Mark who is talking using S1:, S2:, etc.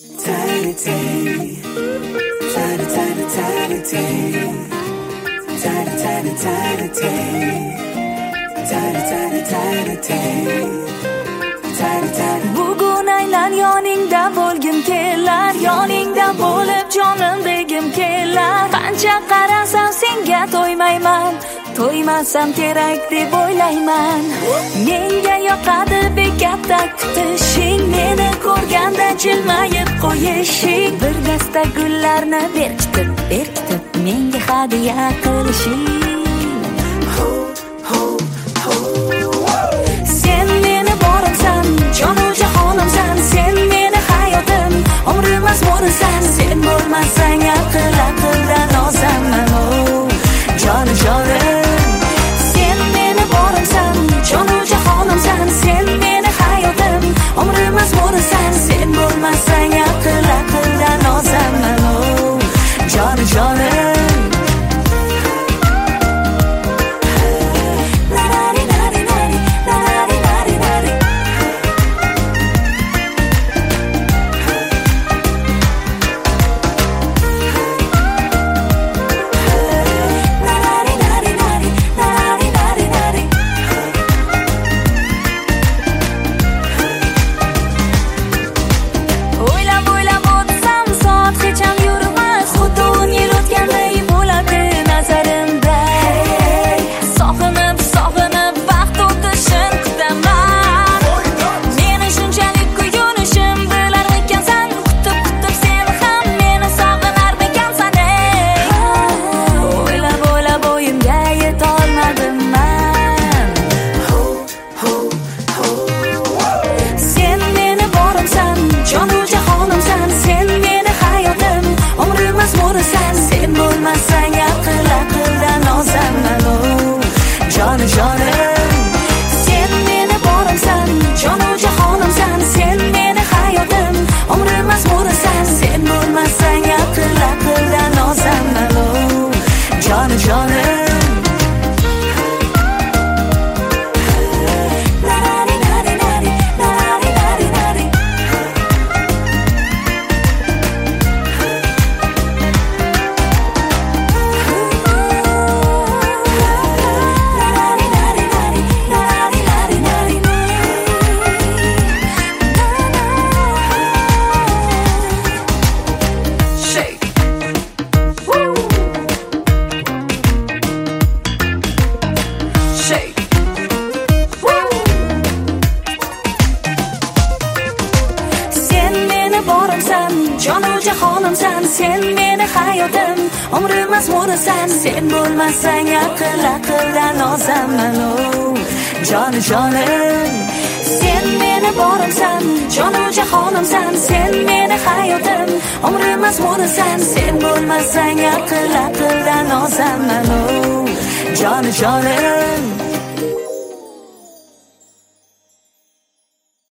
S1: Tiny Tay, tiny, tiny, tiny Tay, tiny, tiny, tiny Tay, tiny, tiny, tiny Tay, tiny, tiny.
S2: Bugun aylan yoningda bo'lgim kelar, yoningda bo'lib jonim degim kelar. Qancha qarasam senga to'ymayman, to'ymasam kerak deb o'ylayman. Menga yoqadi bekatta kutishing, meni ko'rganda jilmayib qo'yishing. Bir dasta gullarni berkitib, berkitib menga hadiya qilishing. Sen meni borimsan, jonu jahonimsan, sen meni hayotim, umrim mazmurisan. Sen bo'lmasang aql aqldan ozaman, joni jonim. Sen meni borimsan, jonu jahonimsan, sen meni hayotim, umrim mazmurisan. Sen bo'lmasang aql aqldan ozaman, joni jonim. Sen bo'lmasang aql aqldan ozaman, joni jonim. Sen meni borimsan, jonu jahonimsan, sen meni hayotim, umrim mazmurisan. Sen bo'lmasang aql aqldan ozaman, joni jonim. Jonu jahonimsan, sen meni hayotim, umrim mazmurisan. Sen bo'lmasang aql aqldan ozaman, joni jonim. Sen meni borimsan, jonu jahonimsan, sen meni hayotim, umrim mazmurisan. Sen bo'lmasang aql aqldan ozaman, joni jonim.